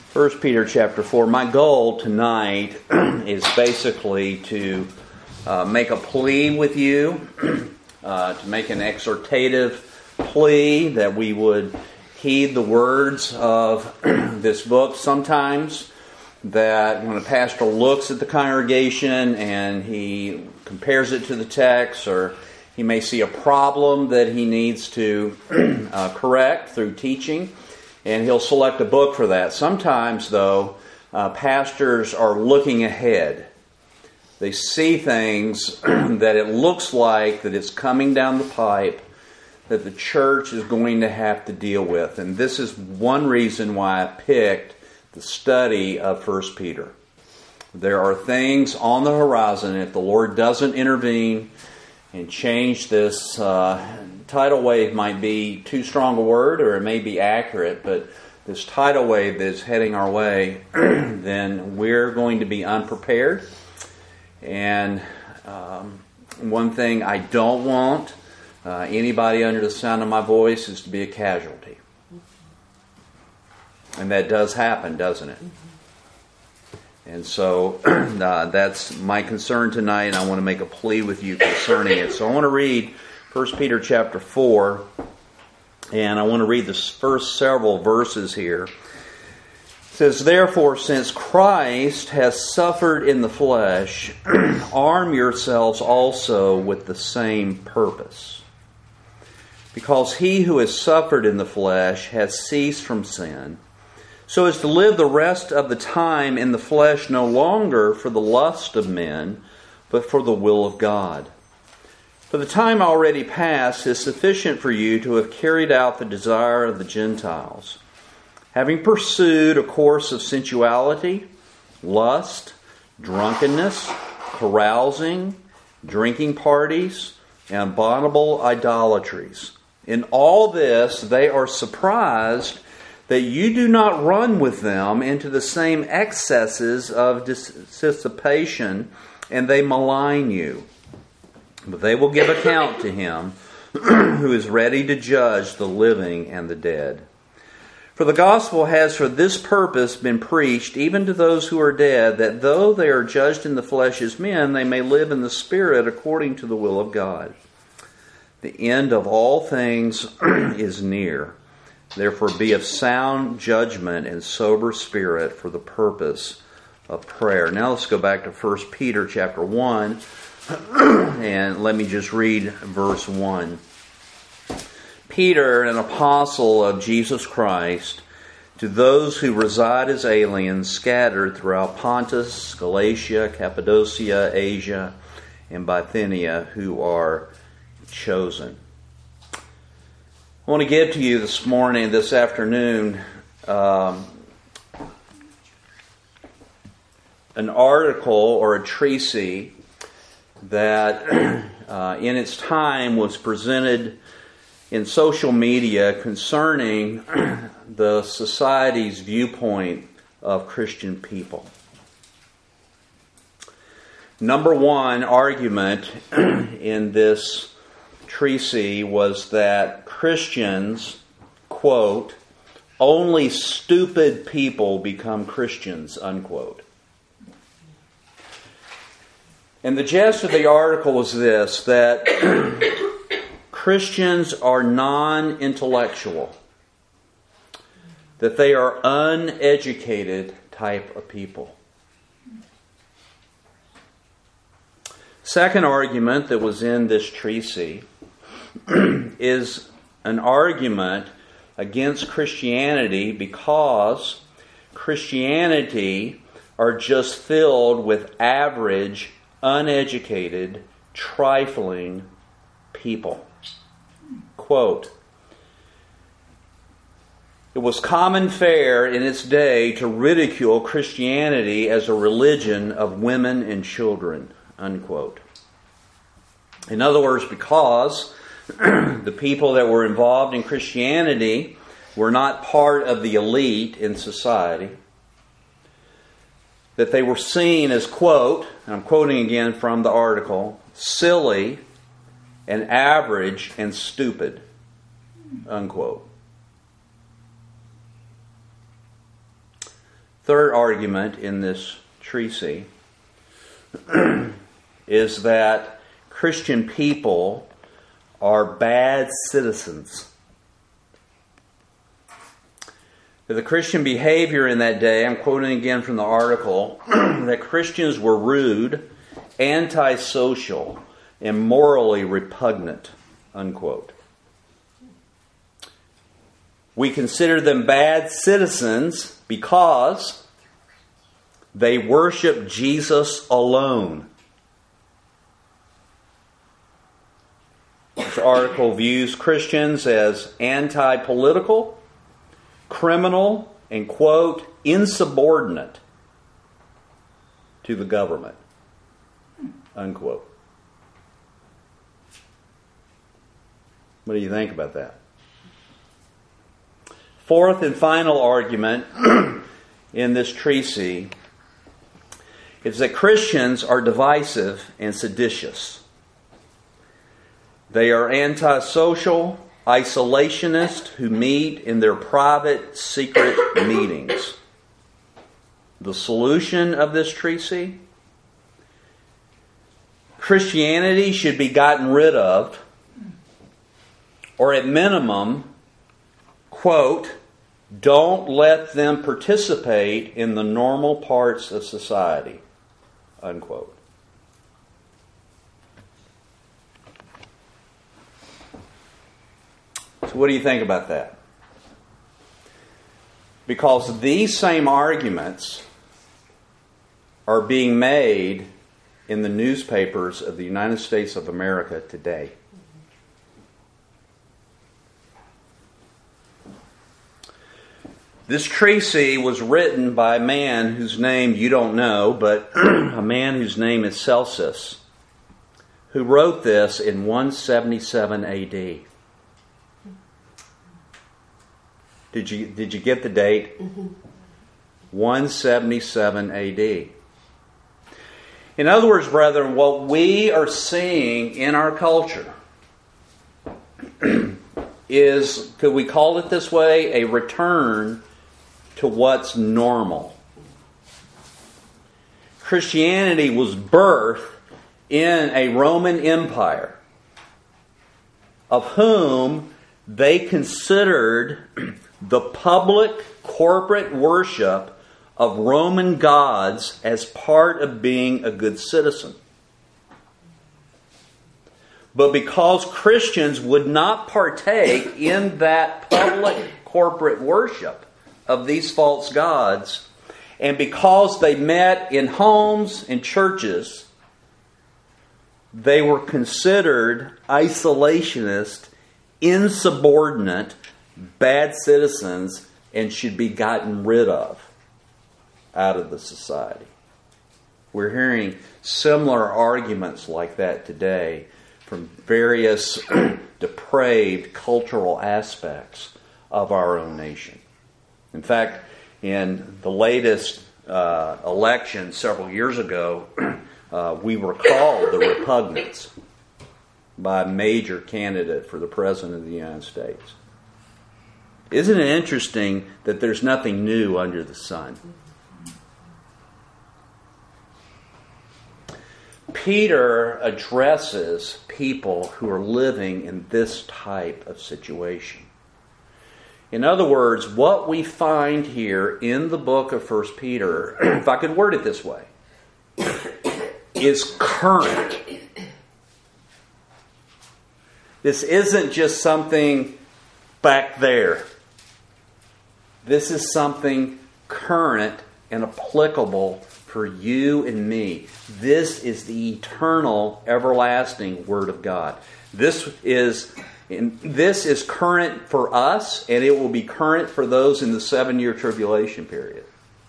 1 Peter chapter 4. My goal tonight is basically to make a plea with you, to make an exhortative plea that we would heed the words of this book. Sometimes that when a pastor looks at the congregation and he compares it to the text, or he may see a problem that he needs to correct through teaching, and he'll select a book for that. Sometimes, though, pastors are looking ahead. They see things that it looks like that it's coming down the pipe that the church is going to have to deal with. And this is one reason why I picked the study of 1 Peter. There are things on the horizon. If the Lord doesn't intervene and change this, tidal wave might be too strong a word, or it may be accurate, but this tidal wave that's heading our way, then we're going to be unprepared. And one thing I don't want anybody under the sound of my voice is to be a casualty. And that does happen, doesn't it? And so that's my concern tonight, and I want to make a plea with you concerning it. So I want to read 1 Peter chapter 4, and I want to read the first several verses here. It says, "Therefore, since Christ has suffered in the flesh, arm yourselves also with the same purpose. Because he who has suffered in the flesh has ceased from sin, so as to live the rest of the time in the flesh no longer for the lust of men, but for the will of God. For the time already past is sufficient for you to have carried out the desire of the Gentiles, having pursued a course of sensuality, lust, drunkenness, carousing, drinking parties, and abominable idolatries. In all this they are surprised that you do not run with them into the same excesses of dissipation, and they malign you. But they will give account to him who is ready to judge the living and the dead. For the gospel has for this purpose been preached even to those who are dead, that though they are judged in the flesh as men, they may live in the spirit according to the will of God. The end of all things is near. Therefore be of sound judgment and sober spirit for the purpose of prayer." Now let's go back to 1 Peter chapter 1, and let me just read verse 1. "Peter, an apostle of Jesus Christ, to those who reside as aliens scattered throughout Pontus, Galatia, Cappadocia, Asia, and Bithynia, who are chosen." I want to give to you this morning, this afternoon, an article or a treatise that in its time was presented in social media concerning the society's viewpoint of Christian people. Number one argument in this treatise was that Christians, quote, "only stupid people become Christians," unquote. And the gist of the article was this, that Christians are non-intellectual, that they are uneducated type of people. Second argument that was in this treatise is an argument against Christianity because Christianity are just filled with average, uneducated, trifling people. Quote, "It was common fare in its day to ridicule Christianity as a religion of women and children," unquote. In other words, because the people that were involved in Christianity were not part of the elite in society, that they were seen as, quote, and I'm quoting again from the article, "silly and average and stupid," unquote. third argument in this treatise is that Christian people are bad citizens. The Christian behavior in that day, I'm quoting again from the article, that Christians were rude, antisocial, and morally repugnant, unquote. We consider them bad citizens because they worship Jesus alone. This article views Christians as anti-political, criminal, and, quote, insubordinate to the government, unquote. What do you think about that? Fourth and final argument in this treatise is that Christians are divisive and seditious. They are antisocial, isolationists who meet in their private, secret meetings. The solution of this treatise? Christianity should be gotten rid of, or at minimum, quote, don't let them participate in the normal parts of society, unquote. So what do you think about that? Because these same arguments are being made in the newspapers of the United States of America today. This treatise was written by a man whose name you don't know, but a man whose name is Celsus, who wrote this in 177 A.D. Did you get the date? Mm-hmm. 177 A.D. In other words, brethren, what we are seeing in our culture is, could we call it this way, a return to what's normal. Christianity was birthed in a Roman Empire, of whom they considered the public corporate worship of Roman gods as part of being a good citizen. But because Christians would not partake in that public corporate worship of these false gods, and because they met in homes and churches, they were considered isolationist, insubordinate, bad citizens, and should be gotten rid of out of the society. We're hearing similar arguments like that today from various depraved cultural aspects of our own nation. In fact, in the latest election several years ago, we were called the repugnants by a major candidate for the President of the United States. Isn't it interesting that there's nothing new under the sun? Peter addresses people who are living in this type of situation. In other words, what we find here in the book of 1 Peter, if I could word it this way, is current. This isn't just something back there. This is something current and applicable for you and me. This is the eternal, everlasting Word of God. This is current for us, and it will be current for those in the 7-year tribulation period.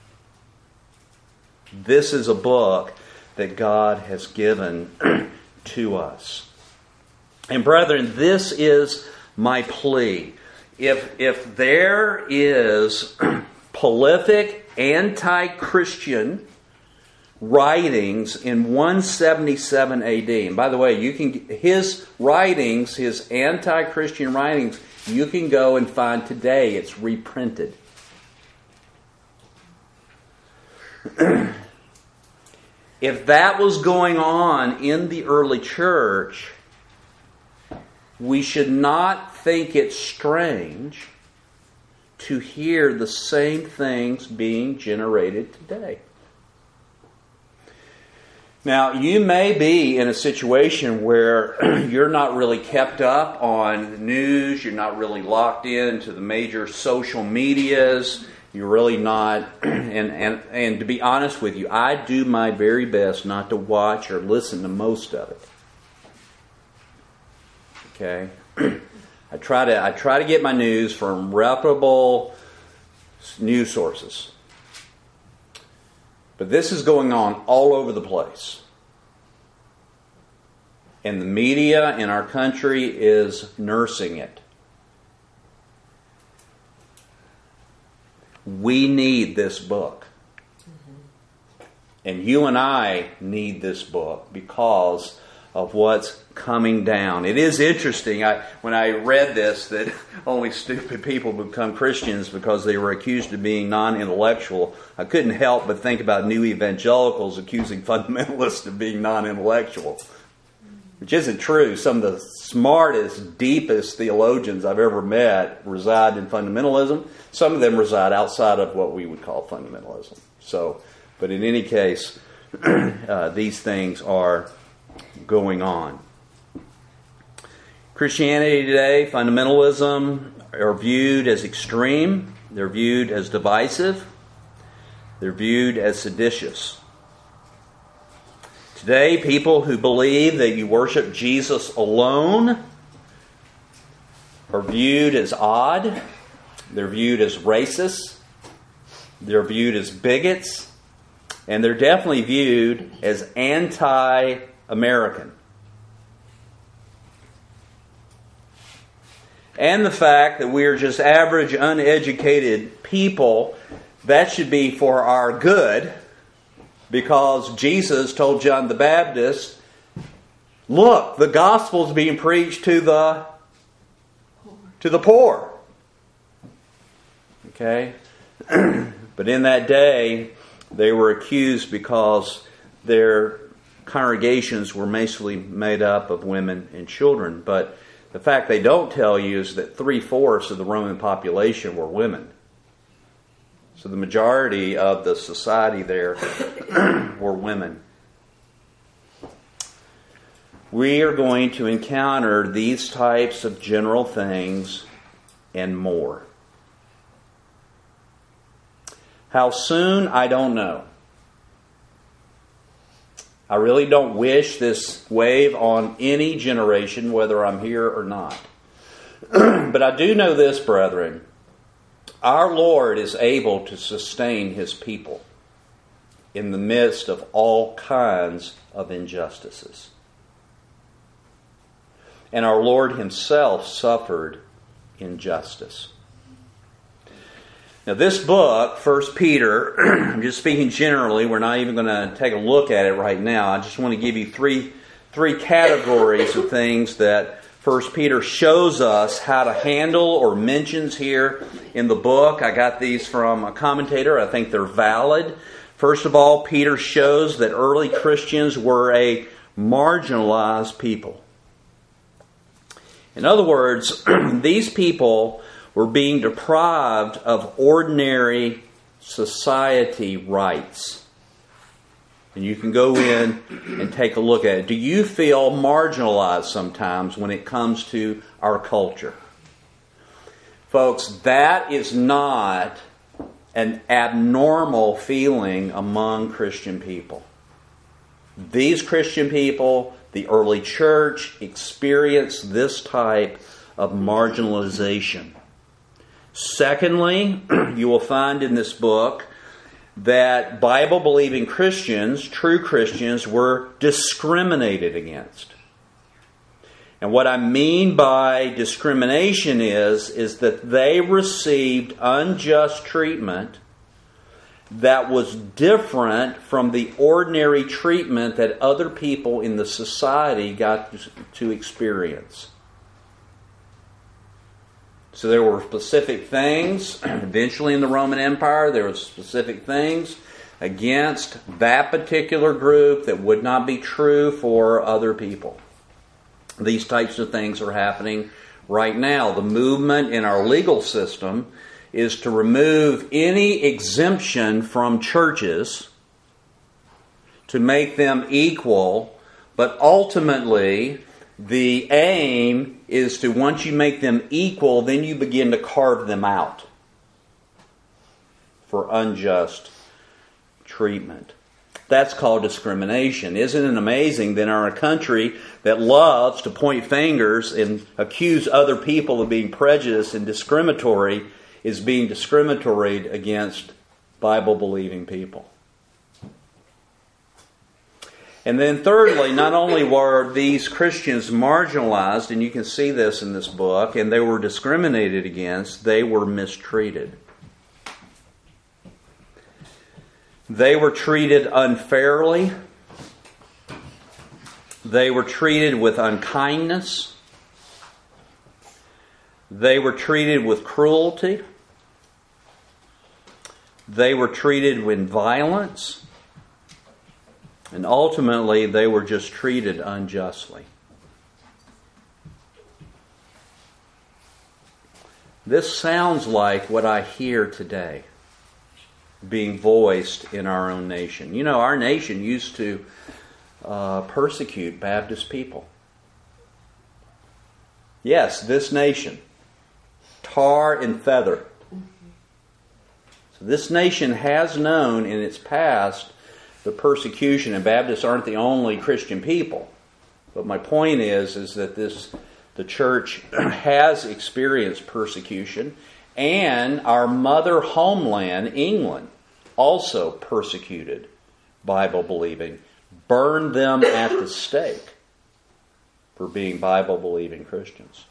This is a book that God has given to us. And brethren, this is my plea. If there is prolific anti-Christian writings in 177 AD, and by the way, his writings, his anti-Christian writings, you can go and find today. It's reprinted. If that was going on in the early church, we should not think it strange to hear the same things being generated today. Now, you may be in a situation where you're not really kept up on the news, you're not really locked into the major social medias, you're really not, and to be honest with you, I do my very best not to watch or listen to most of it. Okay? I try to get my news from reputable news sources. But this is going on all over the place. And the media in our country is nursing it. We need this book. And you and I need this book because of what's coming down. It is interesting. When I read this, that only stupid people become Christians because they were accused of being non-intellectual, I couldn't help but think about new evangelicals accusing fundamentalists of being non-intellectual. Which isn't true. Some of the smartest, deepest theologians I've ever met reside in fundamentalism. Some of them reside outside of what we would call fundamentalism. But in any case, these things are going on. Christianity today, fundamentalism, are viewed as extreme. They're viewed as divisive. They're viewed as seditious. Today, people who believe that you worship Jesus alone are viewed as odd. They're viewed as racist. They're viewed as bigots. And they're definitely viewed as anti-American. And the fact that we are just average, uneducated people, that should be for our good. Because Jesus told John the Baptist, look, the gospel is being preached to the poor. Okay? But in that day, they were accused because their congregations were mostly made up of women and children. But the fact they don't tell you is that 3/4 of the Roman population were women. So the majority of the society there were women. We are going to encounter these types of general things and more. How soon, I don't know. I really don't wish this wave on any generation, whether I'm here or not. But I do know this, brethren. Our Lord is able to sustain His people in the midst of all kinds of injustices. And our Lord Himself suffered injustice. Now this book, 1 Peter, I'm just speaking generally, we're not even going to take a look at it right now. I just want to give you three categories of things that 1 Peter shows us how to handle or mentions here in the book. I got these from a commentator. I think they're valid. First of all, Peter shows that early Christians were a marginalized people. In other words, these people were being deprived of ordinary society rights. And you can go in and take a look at it. Do you feel marginalized sometimes when it comes to our culture? Folks, that is not an abnormal feeling among Christian people. These Christian people, the early church, experienced this type of marginalization. Secondly, you will find in this book that Bible-believing Christians, true Christians, were discriminated against. And what I mean by discrimination is that they received unjust treatment that was different from the ordinary treatment that other people in the society got to experience. So there were specific things, eventually in the Roman Empire, there were specific things against that particular group that would not be true for other people. These types of things are happening right now. The movement in our legal system is to remove any exemption from churches to make them equal, but ultimately the aim is to, once you make them equal, then you begin to carve them out for unjust treatment. That's called discrimination. Isn't it amazing that in our country that loves to point fingers and accuse other people of being prejudiced and discriminatory is being discriminatory against Bible-believing people? And then thirdly, not only were these Christians marginalized, and you can see this in this book, and they were discriminated against, they were mistreated. They were treated unfairly. They were treated with unkindness. They were treated with cruelty. They were treated with violence. And ultimately, they were just treated unjustly. This sounds like what I hear today being voiced in our own nation. You know, our nation used to persecute Baptist people. Yes, this nation. Tar and feather. So this nation has known in its past the persecution, and Baptists aren't the only Christian people. But my point is that the church has experienced persecution, and our mother homeland, England, also persecuted Bible-believing, burned them at the stake for being Bible-believing Christians.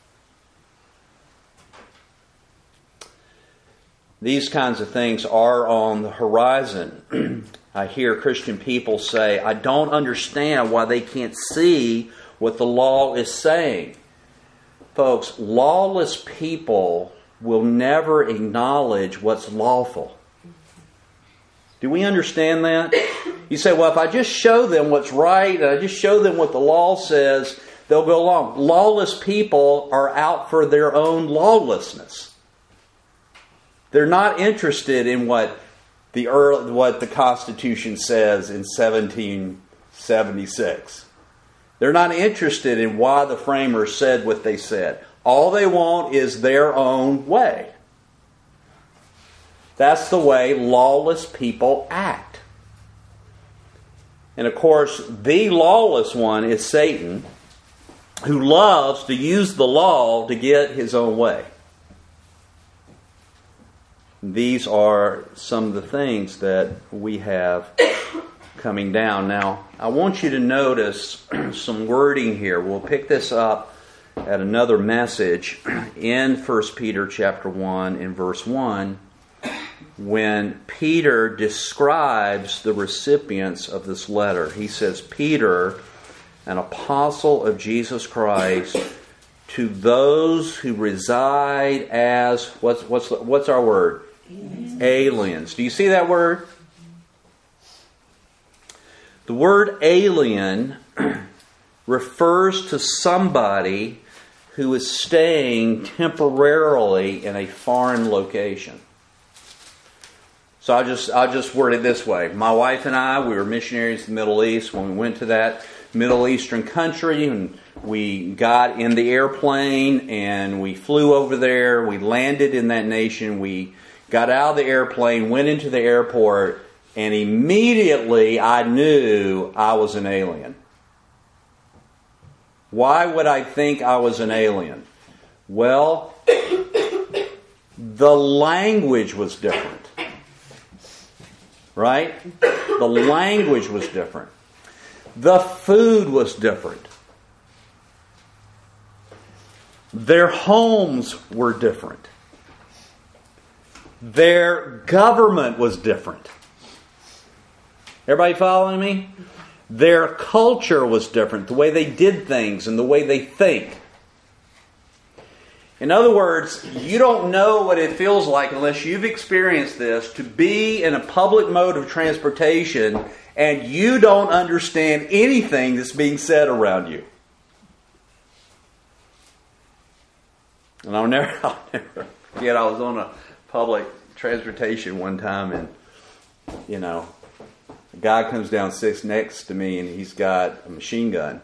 These kinds of things are on the horizon. I hear Christian people say, I don't understand why they can't see what the law is saying. Folks, lawless people will never acknowledge what's lawful. Do we understand that? You say, well, if I just show them what's right, and I just show them what the law says, they'll go along. Lawless people are out for their own lawlessness. They're not interested in what the Constitution says in 1776. They're not interested in why the framers said what they said. All they want is their own way. That's the way lawless people act. And of course, the lawless one is Satan, who loves to use the law to get his own way. These are some of the things that we have coming down. Now, I want you to notice some wording here. We'll pick this up at another message in 1 Peter chapter 1 and verse 1, when Peter describes the recipients of this letter. He says, Peter, an apostle of Jesus Christ, to those who reside as, what's our word? Aliens. Do you see that word? The word alien refers to somebody who is staying temporarily in a foreign location. So I'll just word it this way. My wife and I, we were missionaries in the Middle East. When we went to that Middle Eastern country, and we got in the airplane and we flew over there, we landed in that nation, we got out of the airplane, went into the airport, and immediately I knew I was an alien. Why would I think I was an alien? Well, the language was different. Right? The language was different. The food was different. Their homes were different. Their government was different. Everybody following me? Their culture was different. The way they did things and the way they think. In other words, you don't know what it feels like unless you've experienced this, to be in a public mode of transportation and you don't understand anything that's being said around you. And I'll never forget, I was on a public transportation one time, and, a guy comes down, sits next to me, and he's got a machine gun.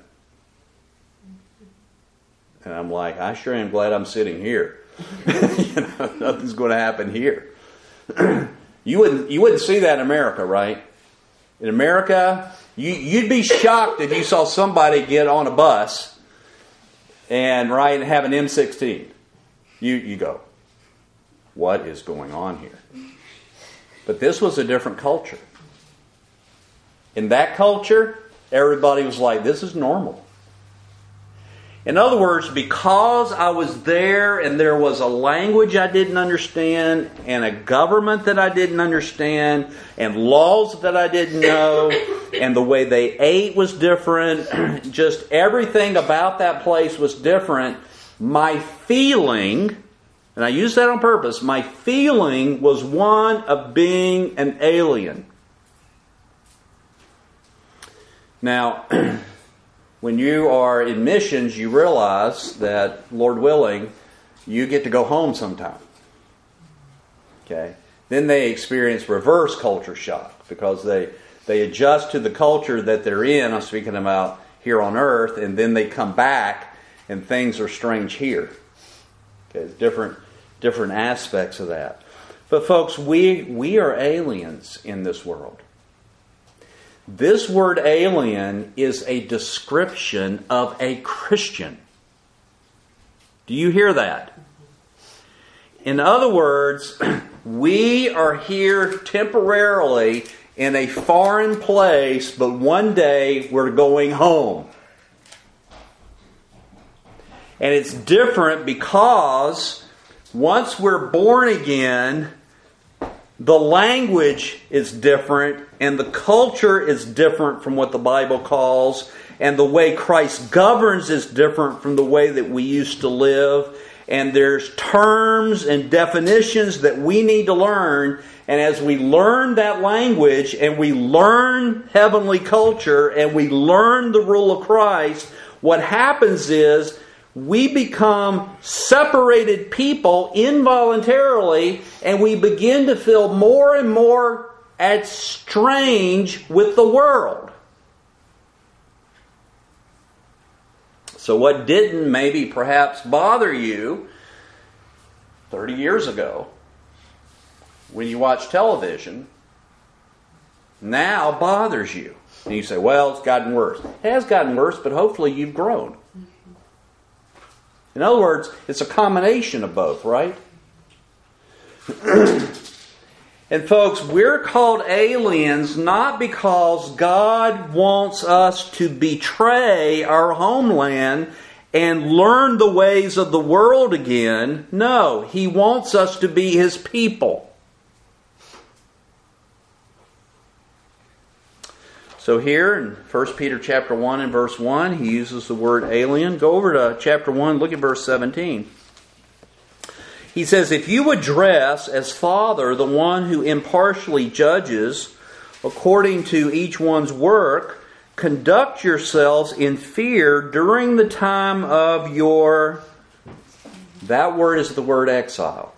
And I'm like, I sure am glad I'm sitting here. Nothing's going to happen here. You wouldn't see that in America, right? In America, you'd be shocked if you saw somebody get on a bus and have an M16. You go, what is going on here? But this was a different culture. In that culture, everybody was like, this is normal. In other words, because I was there and there was a language I didn't understand and a government that I didn't understand and laws that I didn't know and the way they ate was different, just everything about that place was different, my feeling, and I use that on purpose, my feeling was one of being an alien. Now, when you are in missions, you realize that, Lord willing, you get to go home sometime. Okay? Then they experience reverse culture shock because they adjust to the culture that they're in. I'm speaking about here on earth, and then they come back and things are strange here. Okay, different aspects of that. But folks, we are aliens in this world. This word alien is a description of a Christian. Do you hear that? In other words, we are here temporarily in a foreign place, but one day we're going home. And it's different because once we're born again, the language is different and the culture is different from what the Bible calls, and the way Christ governs is different from the way that we used to live. And there's terms and definitions that we need to learn. And as we learn that language and we learn heavenly culture and we learn the rule of Christ, what happens is we become separated people involuntarily, and we begin to feel more and more estranged with the world. So what didn't maybe perhaps bother you 30 years ago when you watched television now bothers you. And you say, well, it's gotten worse. It has gotten worse, but hopefully you've grown. In other words, it's a combination of both, right? And folks, we're called aliens not because God wants us to betray our homeland and learn the ways of the world again. No, He wants us to be His people. So here in 1 Peter chapter 1 and verse 1, he uses the word alien. Go over to chapter 1, look at verse 17. He says, if you address as Father the one who impartially judges according to each one's work, conduct yourselves in fear during the time of your... That word is the word exile.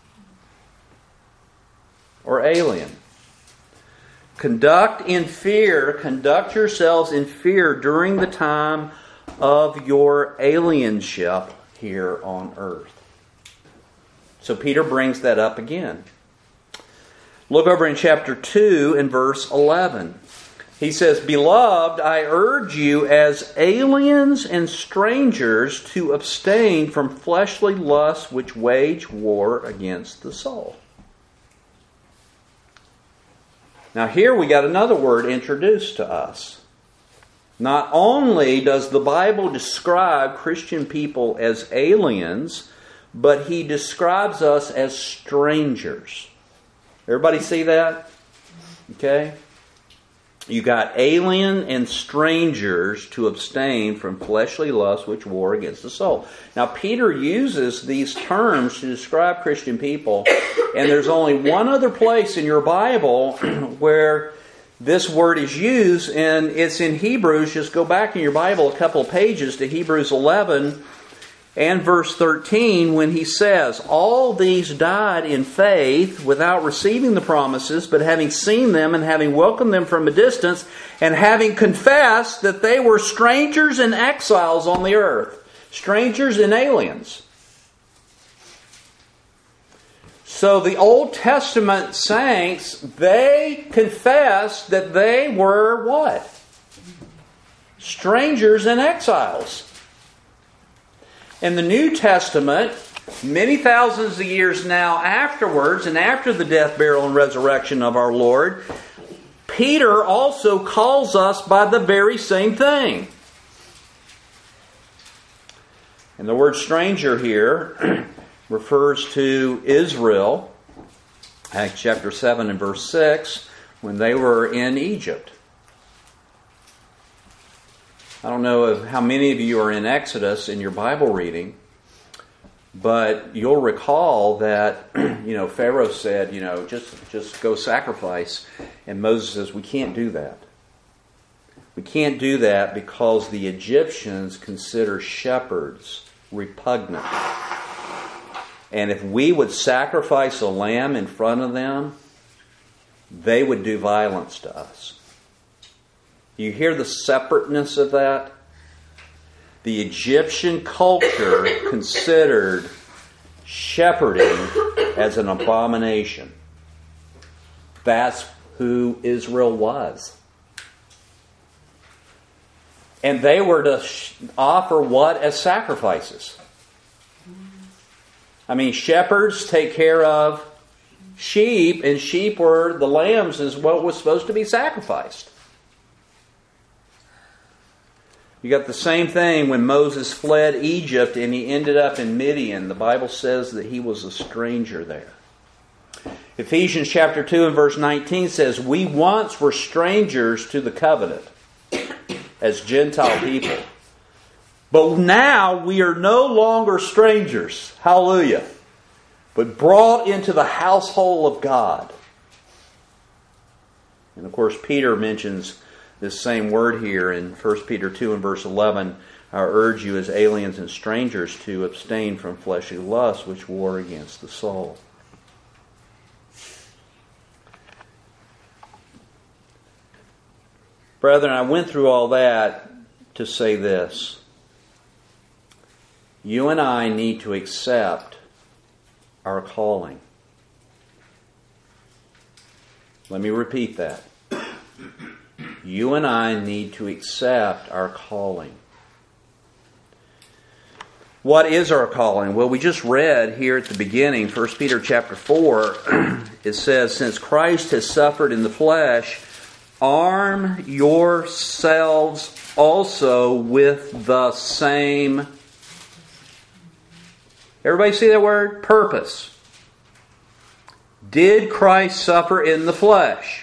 Or alien. Conduct yourselves in fear during the time of your alienship here on earth. So Peter brings that up again. Look over in chapter 2 and verse 11. He says, Beloved, I urge you as aliens and strangers to abstain from fleshly lusts which wage war against the soul. Now here we got another word introduced to us. Not only does the Bible describe Christian people as aliens, but He describes us as strangers. Everybody see that? Okay? You got alien and strangers to abstain from fleshly lusts which war against the soul. Now, Peter uses these terms to describe Christian people, and there's only one other place in your Bible where this word is used, and it's in Hebrews. Just go back in your Bible a couple of pages to Hebrews 11 and verse 13, when he says, all these died in faith without receiving the promises, but having seen them and having welcomed them from a distance, and having confessed that they were strangers and exiles on the earth. Strangers and aliens. So the Old Testament saints, they confessed that they were what? Strangers and exiles. In the New Testament, many thousands of years now afterwards, and after the death, burial, and resurrection of our Lord, Peter also calls us by the very same thing. And the word stranger here refers to Israel, Acts chapter 7 and verse 6, when they were in Egypt. I don't know of how many of you are in Exodus in your Bible reading, but you'll recall that, Pharaoh said, just go sacrifice. And Moses says, we can't do that. We can't do that because the Egyptians consider shepherds repugnant. And if we would sacrifice a lamb in front of them, they would do violence to us. You hear the separateness of that? The Egyptian culture considered shepherding as an abomination. That's who Israel was. And they were to offer what as sacrifices? I mean, shepherds take care of sheep, and sheep were, the lambs is what was supposed to be sacrificed. You got the same thing when Moses fled Egypt and he ended up in Midian. The Bible says that he was a stranger there. Ephesians chapter 2 and verse 19 says, we once were strangers to the covenant as Gentile people. But now we are no longer strangers. Hallelujah. But brought into the household of God. And of course Peter mentions this same word here in 1 Peter 2 and verse 11. I urge you as aliens and strangers to abstain from fleshly lusts which war against the soul. Brethren, I went through all that to say this. You and I need to accept our calling. Let me repeat that. You and I need to accept our calling. What is our calling? Well, we just read here at the beginning, 1 Peter chapter 4, it says, since Christ has suffered in the flesh, arm yourselves also with the same, everybody see that word? Purpose. Did Christ suffer in the flesh?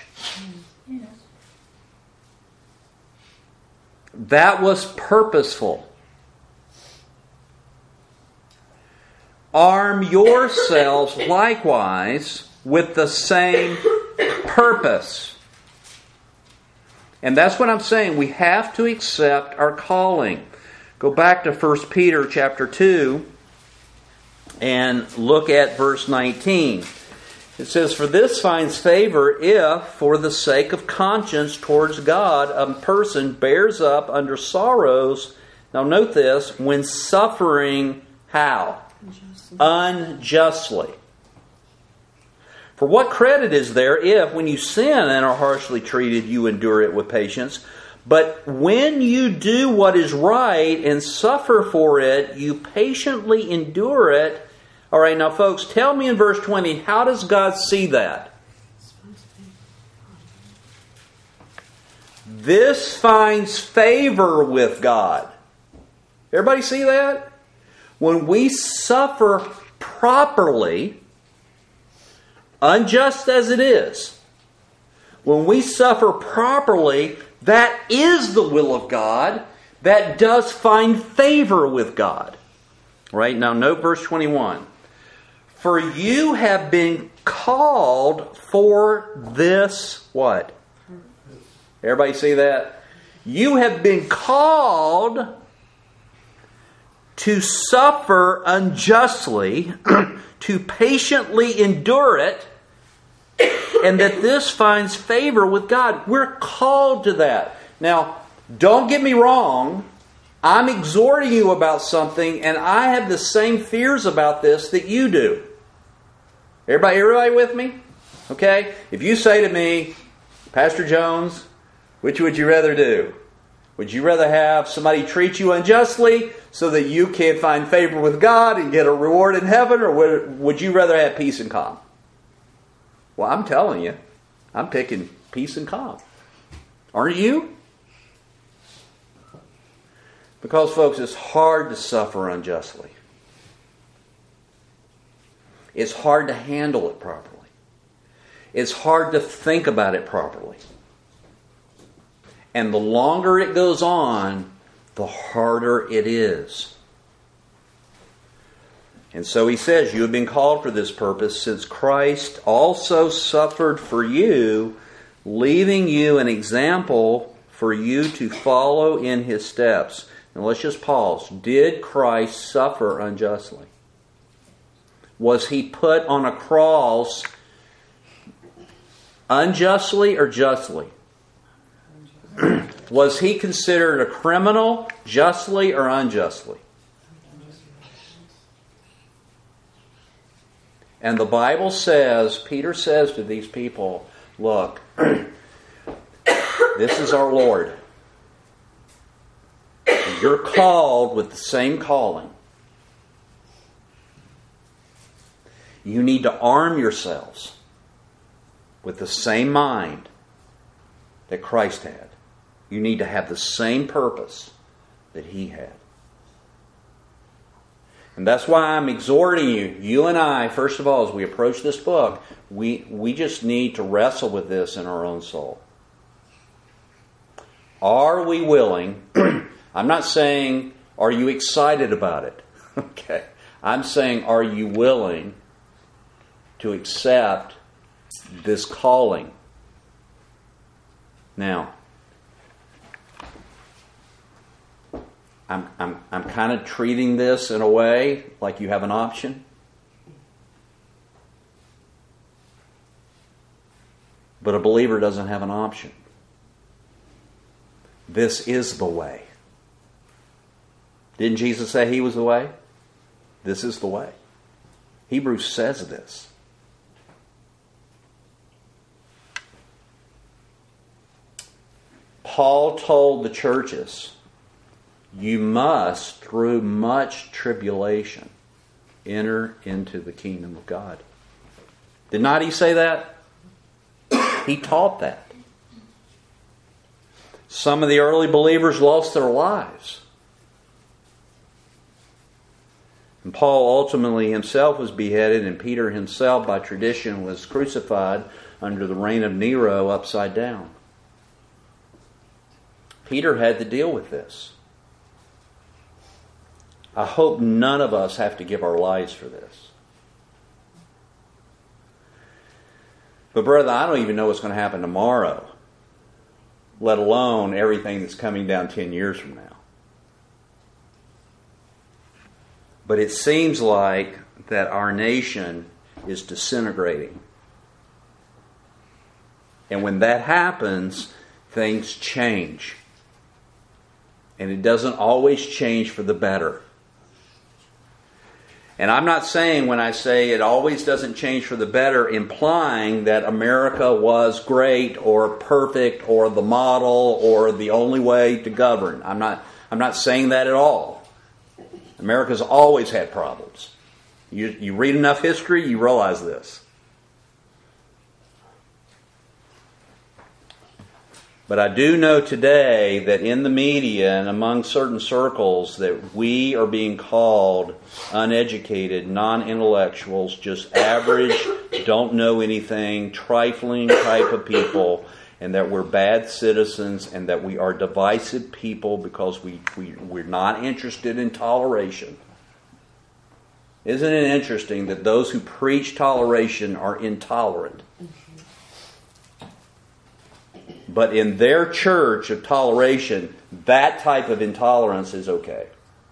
That was purposeful. Arm yourselves likewise with the same purpose. And that's what I'm saying. We have to accept our calling. Go back to 1 Peter chapter 2 and look at verse 19. It says, for this finds favor if, for the sake of conscience towards God, a person bears up under sorrows. Now note this, when suffering, how? Unjustly. For what credit is there if, when you sin and are harshly treated, you endure it with patience? But when you do what is right and suffer for it, you patiently endure it. All right, now folks, tell me in verse 20, how does God see that? This finds favor with God. Everybody see that? When we suffer properly, unjust as it is, when we suffer properly, that is the will of God. That does find favor with God. Right? Now note verse 21. For you have been called for this what? Everybody see that? You have been called to suffer unjustly, to patiently endure it, and that this finds favor with God. We're called to that. Now, don't get me wrong. I'm exhorting you about something, and I have the same fears about this that you do. Everybody with me? Okay? If you say to me, Pastor Jones, which would you rather do? Would you rather have somebody treat you unjustly so that you can find favor with God and get a reward in heaven, or would you rather have peace and calm? Well, I'm telling you, I'm picking peace and calm. Aren't you? Because, folks, it's hard to suffer unjustly. It's hard to handle it properly. It's hard to think about it properly. And the longer it goes on, the harder it is. And so he says, you have been called for this purpose, since Christ also suffered for you, leaving you an example for you to follow in his steps. Now let's just pause. Did Christ suffer unjustly? Was he put on a cross unjustly or justly? Was he considered a criminal justly or unjustly? And the Bible says, Peter says to these people, look, this is our Lord. You're called with the same calling. You need to arm yourselves with the same mind that Christ had. You need to have the same purpose that he had. And that's why I'm exhorting you, you and I, first of all, as we approach this book, we just need to wrestle with this in our own soul. Are we willing? I'm not saying, are you excited about it? Okay. I'm saying, are you willing to accept this calling? Now, I'm kind of treating this in a way like you have an option. But a believer doesn't have an option. This is the way. Didn't Jesus say he was the way? This is the way. Hebrews says this. Paul told the churches, you must, through much tribulation, enter into the kingdom of God. Did not he say that? He taught that. Some of the early believers lost their lives. And Paul ultimately himself was beheaded, and Peter himself, by tradition, was crucified under the reign of Nero upside down. Peter had to deal with this. I hope none of us have to give our lives for this. But brother, I don't even know what's going to happen tomorrow, let alone everything that's coming down 10 years from now. But it seems like that our nation is disintegrating. And when that happens, things change. And it doesn't always change for the better. And I'm not saying, when I say it always doesn't change for the better, implying that America was great or perfect or the model or the only way to govern. I'm not saying that at all. America's always had problems. You read enough history, you realize this. But I do know today that in the media and among certain circles that we are being called uneducated, non-intellectuals, just average don't know anything, trifling type of people, and that we're bad citizens, and that we are divisive people because we're not interested in toleration. Isn't it interesting that those who preach toleration are intolerant? But in their church of toleration, that type of intolerance is okay.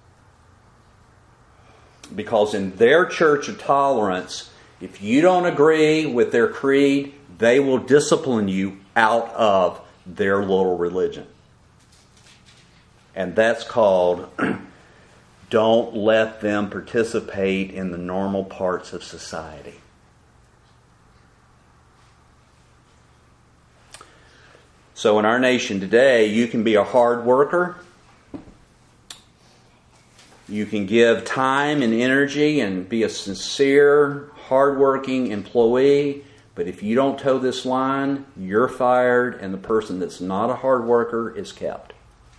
Because in their church of tolerance, if you don't agree with their creed, they will discipline you out of their little religion. And that's called don't let them participate in the normal parts of society. So in our nation today, you can be a hard worker. You can give time and energy and be a sincere, hardworking employee. But if you don't toe this line, you're fired, and the person that's not a hard worker is kept.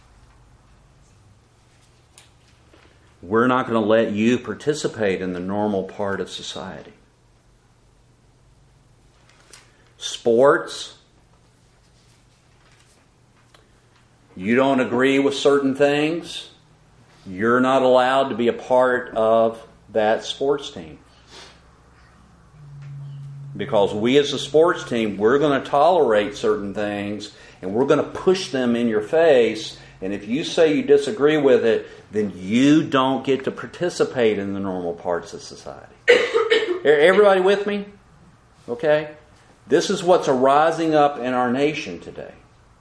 We're not going to let you participate in the normal part of society. Sports. You don't agree with certain things, you're not allowed to be a part of that sports team. Because we as a sports team, we're going to tolerate certain things and we're going to push them in your face. And if you say you disagree with it, then you don't get to participate in the normal parts of society. Everybody with me? Okay? This is what's arising up in our nation today.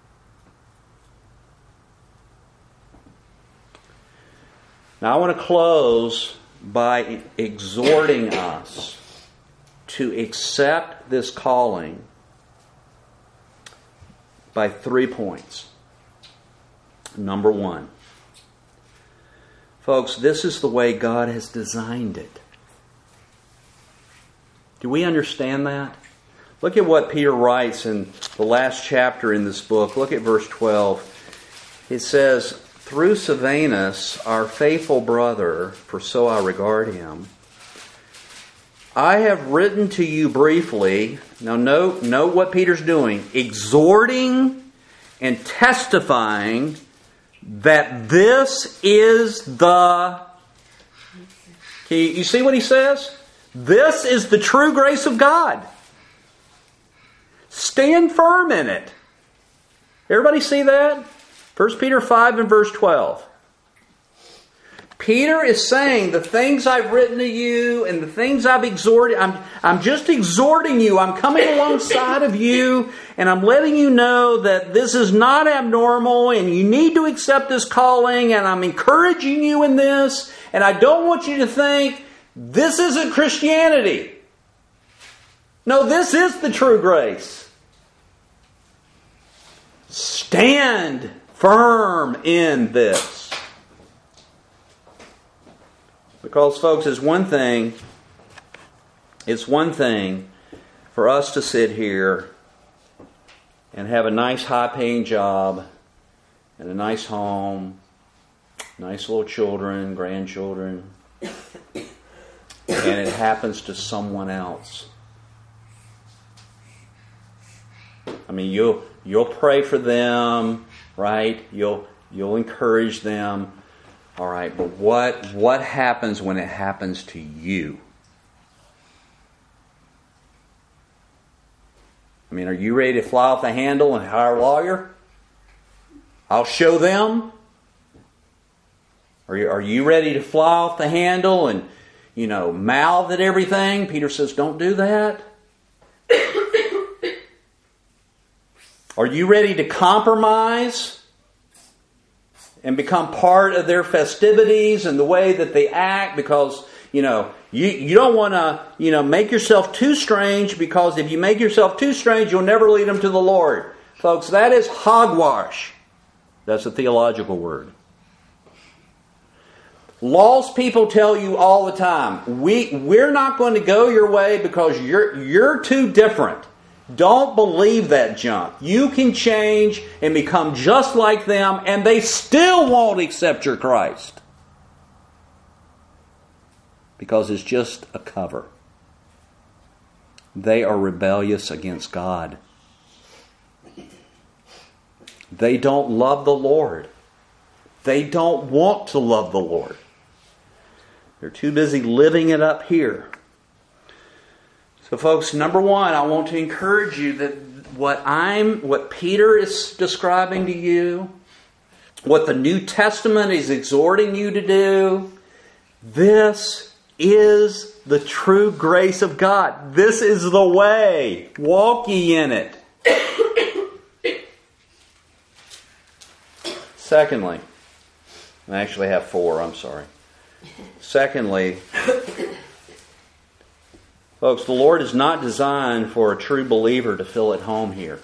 Now I want to close by exhorting us to accept this calling by 3 points. Number one, folks, this is the way God has designed it. Do we understand that? Look at what Peter writes in the last chapter in this book. Look at verse 12. It says, "Through Silvanus, our faithful brother, for so I regard him, I have written to you briefly." Now note what Peter's doing. Exhorting and testifying that this is the... You see what he says? This is the true grace of God. Stand firm in it. Everybody see that? 1 Peter 5 and verse 12. Peter is saying the things I've written to you and the things I've exhorted, I'm just exhorting you. I'm coming alongside of you and I'm letting you know that this is not abnormal and you need to accept this calling, and I'm encouraging you in this, and I don't want you to think this isn't Christianity. No, this is the true grace. Stand firm in this. Because, folks, it's one thing for us to sit here and have a nice high-paying job and a nice home, nice little children, grandchildren, and it happens to someone else. I mean, you'll pray for them, right? You'll encourage them. All right, but what happens when it happens to you? I mean, are you ready to fly off the handle and hire a lawyer? I'll show them. Are you ready to fly off the handle and, mouth at everything? Peter says, don't do that. Are you ready to compromise and become part of their festivities and the way that they act? Because, you don't want to, make yourself too strange, because if you make yourself too strange, you'll never lead them to the Lord. Folks, that is hogwash. That's a theological word. Lost people tell you all the time, we're not going to go your way because you're too different. Don't believe that junk. You can change and become just like them, and they still won't accept your Christ. Because it's just a cover. they are rebellious against God. They don't love the Lord. They don't want to love the Lord. They're too busy living it up here. So folks, number one, I want to encourage you that what Peter is describing to you, what the New Testament is exhorting you to do, this is the true grace of God. This is the way. Walk ye in it. Secondly, I actually have 4, I'm sorry. Secondly, folks, the Lord is not designed for a true believer to feel at home here.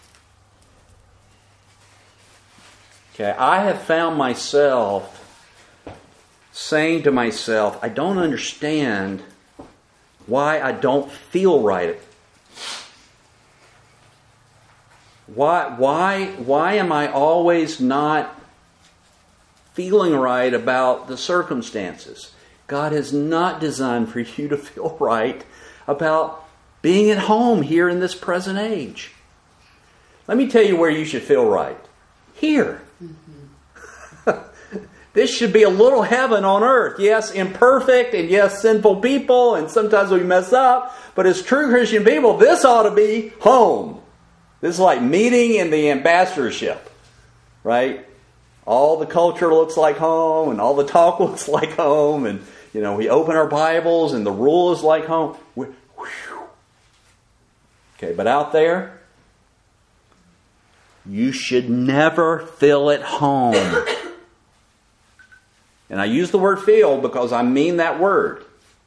Okay, I have found myself saying to myself, I don't understand why I don't feel right. Why am I always not feeling right about the circumstances? God has not designed for you to feel right about being at home here in this present age. Let me tell you where you should feel right. Here. This should be a little heaven on earth. Yes, imperfect, and yes, sinful people, and sometimes we mess up. But as true Christian people, this ought to be home. This is like meeting in the ambassadorship, right? All the culture looks like home, and all the talk looks like home, and we open our Bibles, and the rule is like home. Okay, but out there, you should never feel at home. And I use the word feel because I mean that word.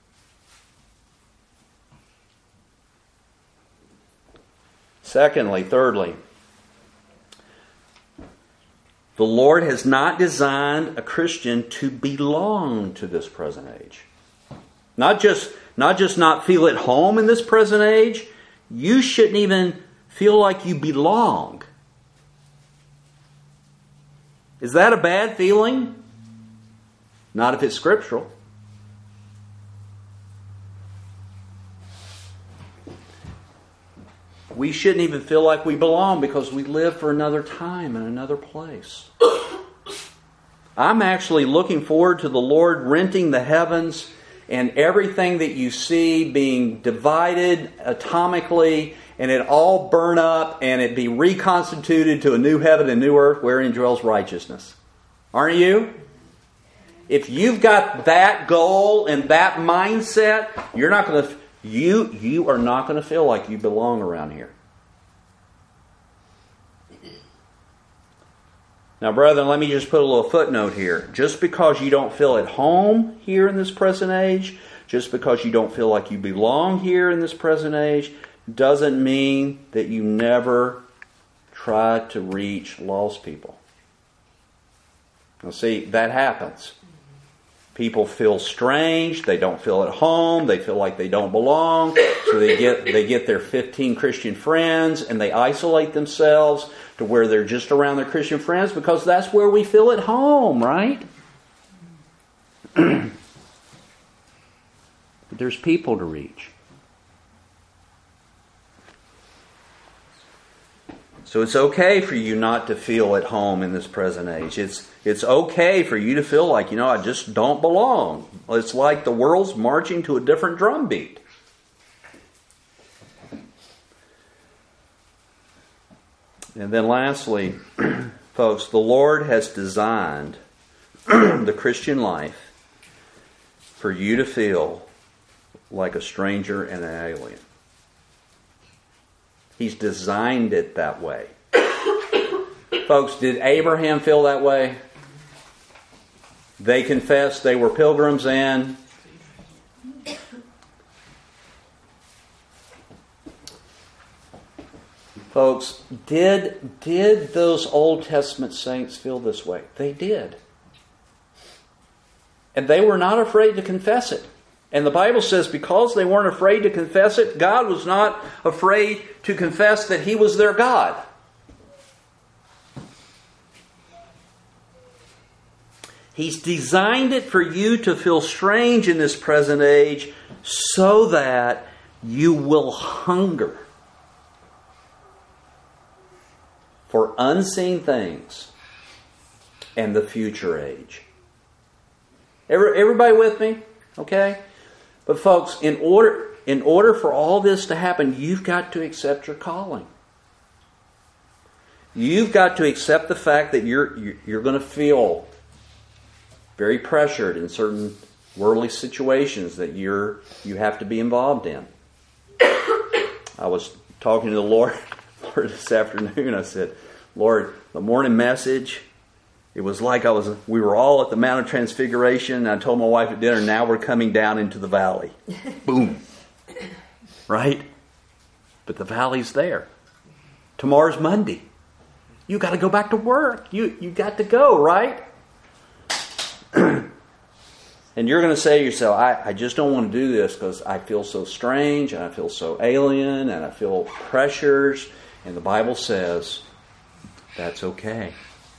Thirdly, the Lord has not designed a Christian to belong to this present age. Not just not feel at home in this present age. You shouldn't even feel like you belong. Is that a bad feeling? Not if it's scriptural. We shouldn't even feel like we belong because we live for another time and another place. I'm actually looking forward to the Lord renting the heavens and everything that you see being divided atomically, and it all burn up and it be reconstituted to a new heaven and new earth wherein dwells righteousness. Aren't you? If you've got that goal and that mindset, you are not going to feel like you belong around here. Now, brethren, let me just put a little footnote here. Just because you don't feel at home here in this present age, just because you don't feel like you belong here in this present age, doesn't mean that you never try to reach lost people. Now, see, that happens. People feel strange. They don't feel at home. They feel like they don't belong. So they get their 15 Christian friends and they isolate themselves to where they're just around their Christian friends because that's where we feel at home, right? But there's people to reach. So it's okay for you not to feel at home in this present age. It's okay for you to feel like, I just don't belong. It's like the world's marching to a different drum beat. And then lastly, folks, the Lord has designed the Christian life for you to feel like a stranger and an alien. He's designed it that way. Folks, did Abraham feel that way? They confessed they were pilgrims and folks, did those Old Testament saints feel this way? They did. And they were not afraid to confess it. And the Bible says because they weren't afraid to confess it, God was not afraid to confess that He was their God. He's designed it for you to feel strange in this present age so that you will hunger for unseen things and the future age. Everybody with me? Okay? But folks, in order for all this to happen, you've got to accept your calling. You've got to accept the fact that you're going to feel very pressured in certain worldly situations that you have to be involved in. I was talking to the Lord this afternoon. I said, Lord, the morning message, it was like we were all at the Mount of Transfiguration, and I told my wife at dinner, now we're coming down into the valley. Boom. Right? But the valley's there. Tomorrow's Monday. You got to go back to work. You got to go, right? And you're going to say to yourself, I just don't want to do this because I feel so strange and I feel so alien and I feel pressures. And the Bible says, that's okay.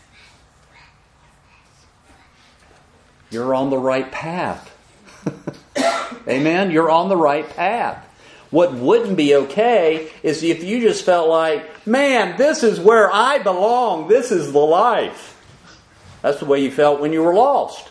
You're on the right path. Amen? You're on the right path. What wouldn't be okay is if you just felt like, man, this is where I belong. This is the life. That's the way you felt when you were lost.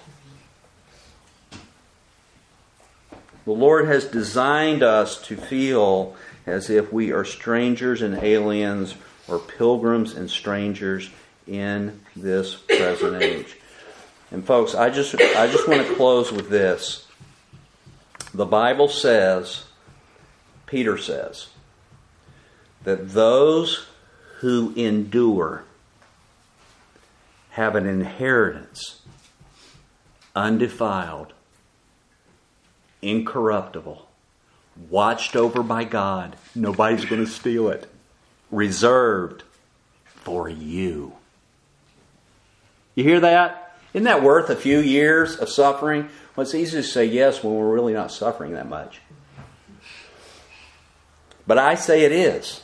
The Lord has designed us to feel as if we are strangers and aliens or pilgrims and strangers in this present age. And folks, I just want to close with this. The Bible says, Peter says, that those who endure have an inheritance, undefiled, incorruptible, watched over by God. Nobody's going to steal it. Reserved for you. You hear that? Isn't that worth a few years of suffering? Well, it's easy to say yes when we're really not suffering that much. But I say it is.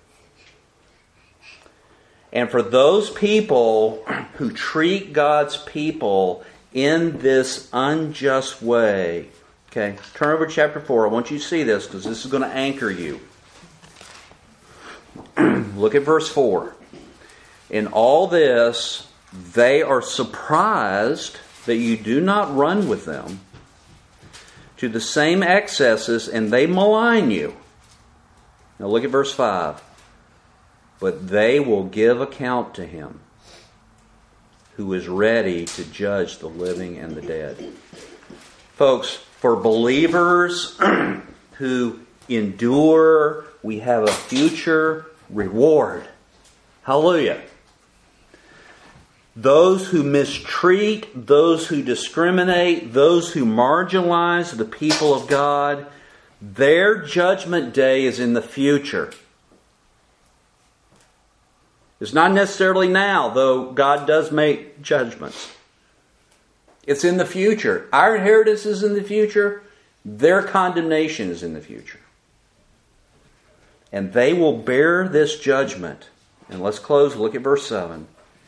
And for those people who treat God's people in this unjust way, okay, turn over to chapter 4. I want you to see this because this is going to anchor you. Look at verse 4. In all this, they are surprised that you do not run with them to the same excesses, and they malign you. Now look at verse 5. But they will give account to him who is ready to judge the living and the dead. Folks, for believers who endure, we have a future reward. Hallelujah. Those who mistreat, those who discriminate, those who marginalize the people of God, their judgment day is in the future. It's not necessarily now, though God does make judgments. It's in the future. Our inheritance is in the future. Their condemnation is in the future. And they will bear this judgment. And let's close. Look at verse 7.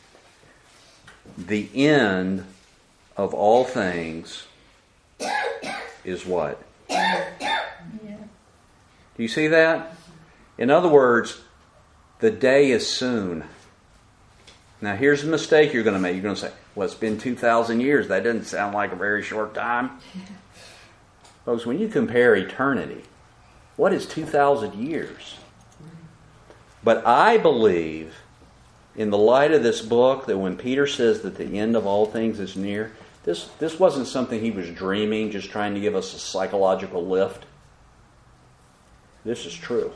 The end of all things is what? Yeah. Do you see that? In other words, the day is soon. Now here's the mistake you're going to make. You're going to say, well, it's been 2,000 years. That doesn't sound like a very short time. Folks, when you compare eternity, what is 2,000 years? But I believe, in the light of this book, that when Peter says that the end of all things is near, this wasn't something he was dreaming, just trying to give us a psychological lift. This is true.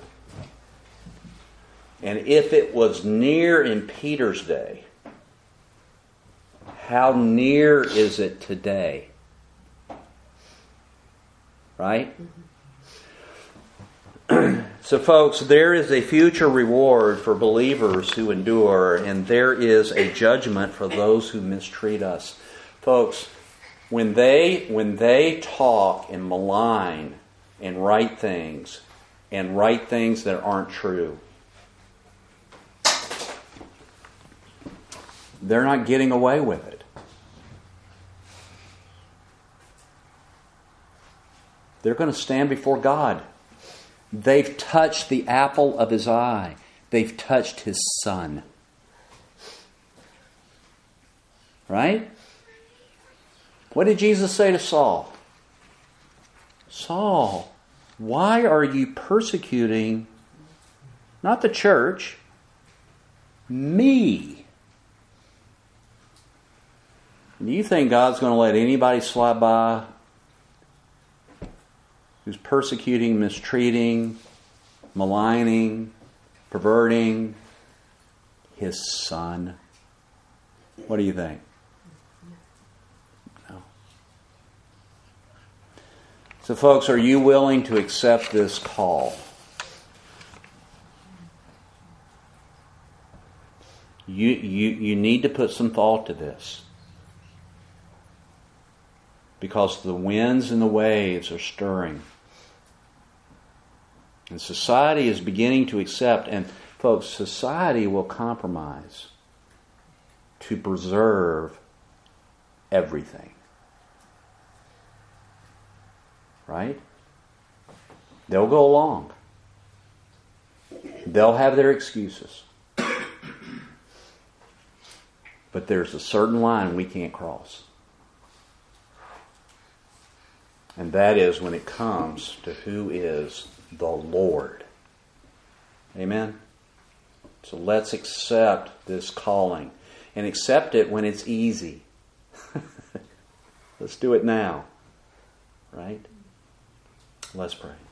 And if it was near in Peter's day, how near is it today? Right? So folks, there is a future reward for believers who endure, and there is a judgment for those who mistreat us. Folks, when they talk and malign and write things that aren't true, they're not getting away with it. They're going to stand before God. They've touched the apple of his eye. They've touched his son. Right? What did Jesus say to Saul? Saul, why are you persecuting not the church, me? Do you think God's going to let anybody slide by who's persecuting, mistreating, maligning, perverting his son? What do you think? No. So folks, are you willing to accept this call? You need to put some thought to this. Because the winds and the waves are stirring. And society is beginning to accept, and folks, society will compromise to preserve everything. Right? They'll go along. They'll have their excuses. But there's a certain line we can't cross. And that is when it comes to who is the Lord. Amen? So let's accept this calling. And accept it when it's easy. Let's do it now. Right? Let's pray.